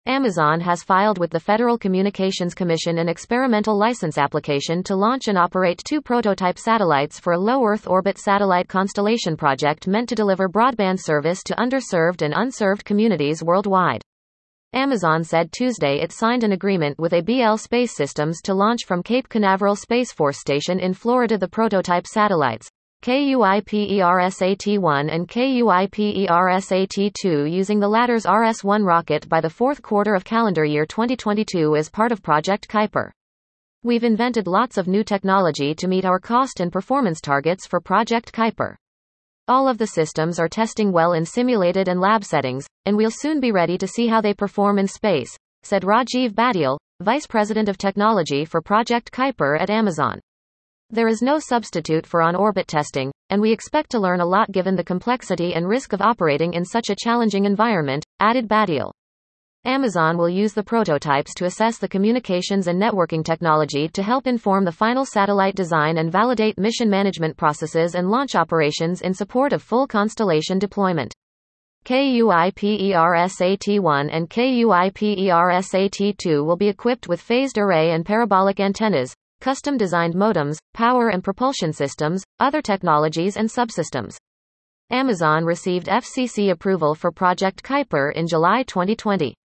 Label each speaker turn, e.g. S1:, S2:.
S1: Amazon has filed with the Federal Communications Commission an experimental license application to launch and operate 2 prototype satellites for a low Earth orbit satellite constellation project meant to deliver broadband service to underserved and unserved communities worldwide. Amazon said Tuesday it signed an agreement with ABL Space Systems to launch from Cape Canaveral Space Force Station in Florida the prototype satellites, KUIPERSAT-1 and KUIPERSAT-2, using the latter's RS-1 rocket by the fourth quarter of calendar year 2022 as part of Project Kuiper. We've invented lots of new technology to meet our cost and performance targets for Project Kuiper. All of the systems are testing well in simulated and lab settings, and we'll soon be ready to see how they perform in space, said Rajiv Badial, Vice President of Technology for Project Kuiper at Amazon. There is no substitute for on-orbit testing, and we expect to learn a lot given the complexity and risk of operating in such a challenging environment, added Badial. Amazon will use the prototypes to assess the communications and networking technology to help inform the final satellite design and validate mission management processes and launch operations in support of full constellation deployment. KUIPERSAT-1 and KUIPERSAT-2 will be equipped with phased array and parabolic antennas, custom-designed modems, power and propulsion systems, other technologies and subsystems. Amazon received FCC approval for Project Kuiper in July 2020.